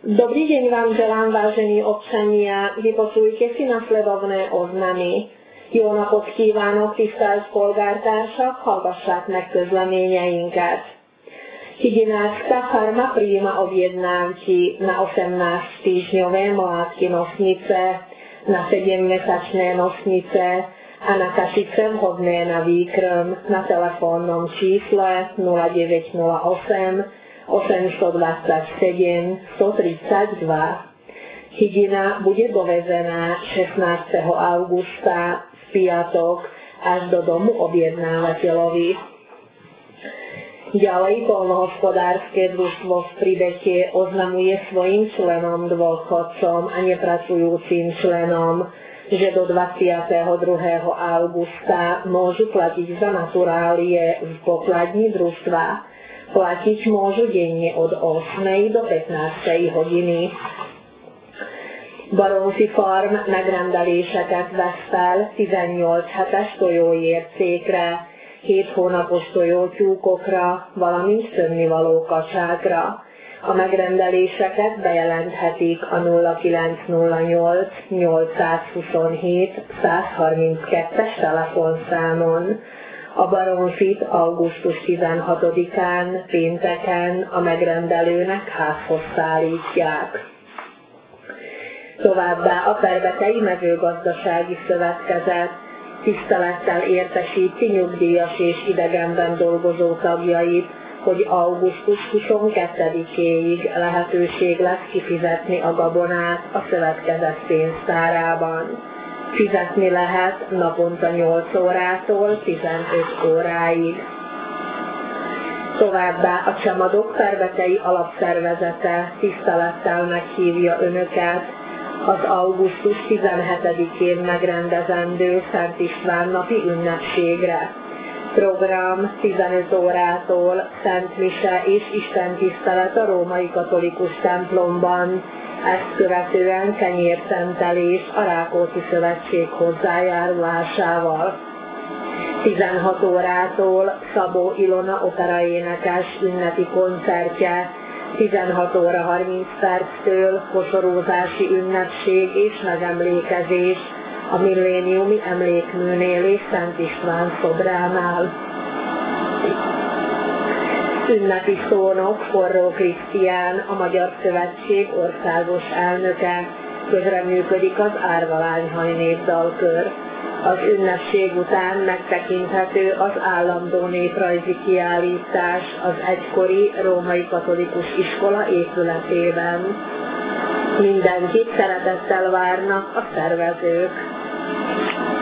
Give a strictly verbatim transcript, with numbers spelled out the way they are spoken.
Dobrý deň vám želám, vážení občania, vypočujte si nasledovné oznámy. Jó napot kívánok, tisztelt polgártársak, hallgassák meg közleményeinket. Higgináctka farma prima objednávky na osemnásť týždňové mládky nosnice, na sedemmesačné nosnice a na kašice vhodné na výkrm na telefónnom čísle nula deväť nula osem osemstodvadsaťsedem stotridsaťdva. Hydina bude dovezená šestnásteho augusta v piatok až do domu objednávateľovi. Ďalej poľnohospodárske družstvo v Pribete oznamuje svojim členom, dôchodcom a nepracujúcim členom, že do dvadsiateho druhého augusta môžu platiť za naturálie v pokladni družstva. Platiť môžu denne od ôsmej do pätnástej hodiny. Baromfi Farm na Grandaléseket vesz fel tizennyolc hetes tojóércékre, hét hónapos tojótyúkokra, valamint szönnivaló kacsákra. A megrendeléseket bejelenthetik a nulla kilenc nulla nyolc nyolcszázhuszonhét százharminckettes telefonszámon. A Baromfit augusztus tizenhatodikán, pénteken a megrendelőnek házhoz szállítják. Továbbá a Perbetei Mezőgazdasági Szövetkezet tisztelettel értesíti nyugdíjas és idegenben dolgozó tagjait, hogy augusztus huszonkettedikéig lehetőség lesz kifizetni a gabonát a szövetkezet pénztárában. Fizetni lehet naponta nyolc órától tizenöt óráig. Továbbá a Csemadok Perbetei Alapszervezete tisztelettel meghívja Önöket az augusztus tizenhetedikén megrendezendő Szent István napi ünnepségre. Program tizenöt órától Szent Mise és istentisztelet a római katolikus templomban, ezt követően kenyérszentelés a Rákóczi Szövetség hozzájárulásával. tizenhat órától Szabó Ilona operaénekes ünnepi koncertje, tizenhat óra harminc perctől kosorózási ünnepség és megemlékezés a milléniumi emlékműnél és Szent István szobránál. Ünnepi szónok Forró Krisztián, a Magyar Szövetség országos elnöke, közreműködik az Árvalányhaj népdalkör. Az ünnepség után megtekinthető az állandó néprajzi kiállítás az egykori római katolikus iskola épületében. Mindenkit szeretettel várnak a szervezők.